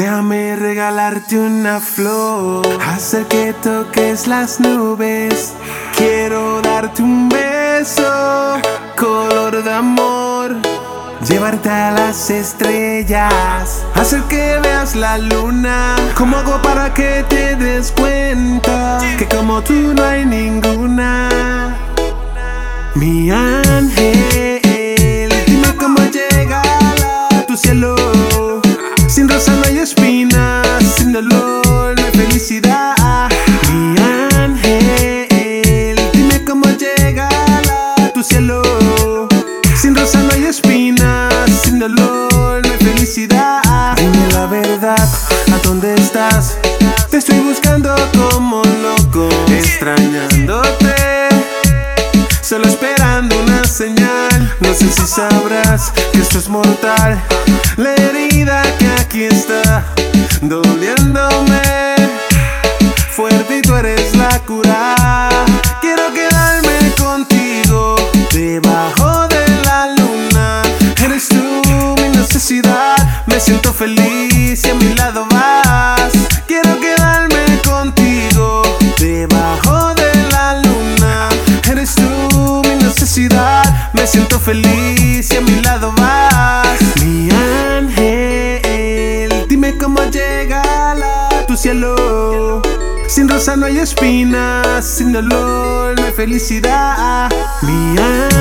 Déjame regalarte una flor, hacer que toques las nubes. Quiero darte un beso, color de amor. Llevarte a las estrellas, hacer que veas la luna. ¿Cómo hago para que te des cuenta que como tú no hay ninguna? Mi ángel, dime cómo llegar a tu cielo. Sin rosa no hay espinas, sin dolor no hay felicidad. Mi ángel, dime cómo llegar a tu cielo. Sin rosa no hay espinas, sin dolor no hay felicidad. Dime la verdad, ¿a dónde estás? Te estoy buscando como loco, extrañándote, solo esperando una señal. No sé si sabrás que esto es mortal, la herida que aquí está doliéndome fuerte y tú eres la cura. Quiero quedarme contigo debajo de la luna. Eres tú mi necesidad, me siento feliz y a mi lado vas. Quiero quedarme contigo debajo de la luna. Eres tú mi necesidad, me siento feliz y a mi lado vas. Mi ángel, dime cómo llegar a tu cielo. Sin rosa no hay espinas, sin dolor no hay felicidad. Mi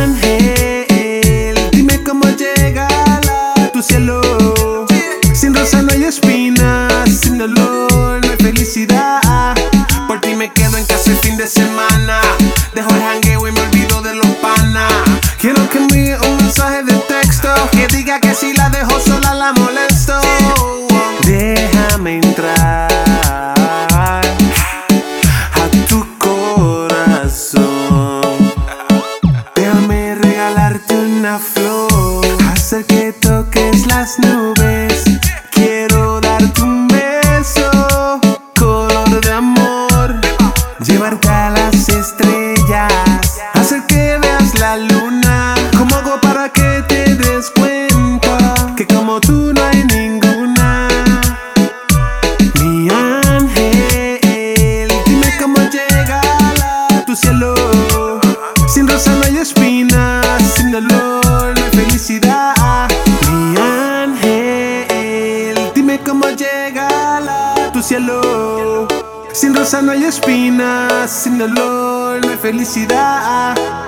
ángel, dime cómo llegar a tu cielo. Sin rosa no hay espinas, sin dolor no hay felicidad. Por ti me quedo en casa el fin de semana, dejo el jangueo y me olvido de los panas. Quiero que envíe un mensaje de texto que diga que si la dejo sola la molesto. Déjame entrar a tu corazón. Déjame regalarte una flor, hacer que toques las nubes. Quiero darte un beso, color de amor. Llevarte a las estrellas, hacer que veas la luna. ¿Cómo hago para que te des cuenta que como tú no hay ninguna? Mi ángel, dime cómo llegar a tu cielo. Sin rosa no hay espinas, sin dolor no hay felicidad. Mi ángel, dime cómo llegar a tu cielo. Sin rosa no hay espinas, sin dolor no hay felicidad.